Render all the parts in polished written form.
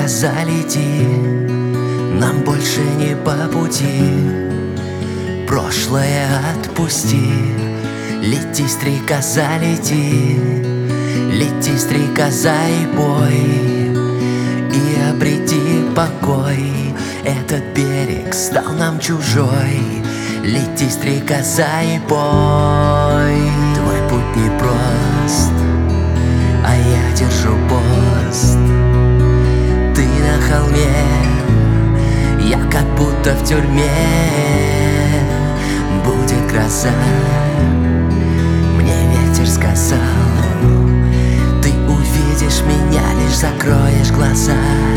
стрекоза, лети, нам больше не по пути. Прошлое отпусти, лети, стрекоза, лети. Лети, стрекоза, и пой, и обрети покой. Этот берег стал нам чужой. Лети, стрекоза, и пой. Твой путь непрост, а я держу пост. Ты на холме, я как будто в тюрьме. Будет гроза, мне ветер сказал. Ты увидишь меня, лишь закроешь глаза.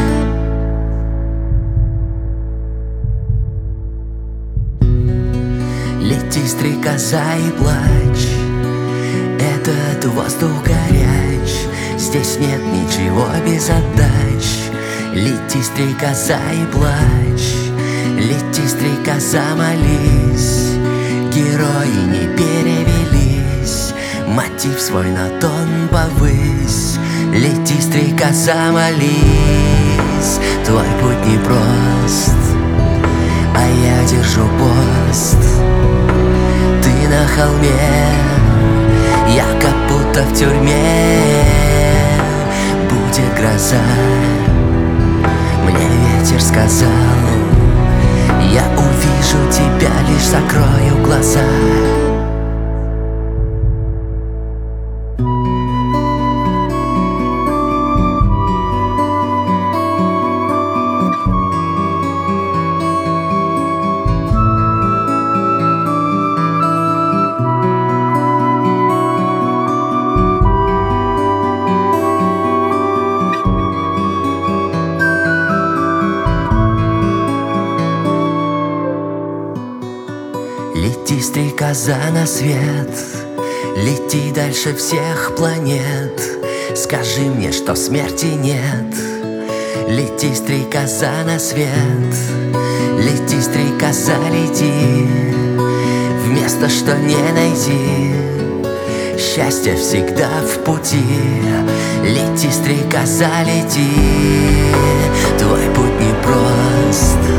Лети, стрекоза, и плачь. Этот воздух горяч, здесь нет ничего без отдач. Лети, стрекоза, и плачь. Лети, стрекоза, молись. Герои не перевелись, мотив свой на тон повысь. Лети, стрекоза, молись. Твой путь непрост, а я держу пост. Ты на холме, я как будто в тюрьме. Будет гроза, мне ветер сказал. Я увижу тебя, лишь закрою глаза. Лети, стрекоза, на свет. Лети дальше всех планет. Скажи мне, что смерти нет. Лети, стрекоза, на свет. Лети, стрекоза, лети. В место, что не найти. Счастье всегда в пути. Лети, стрекоза, лети. Твой путь непрост,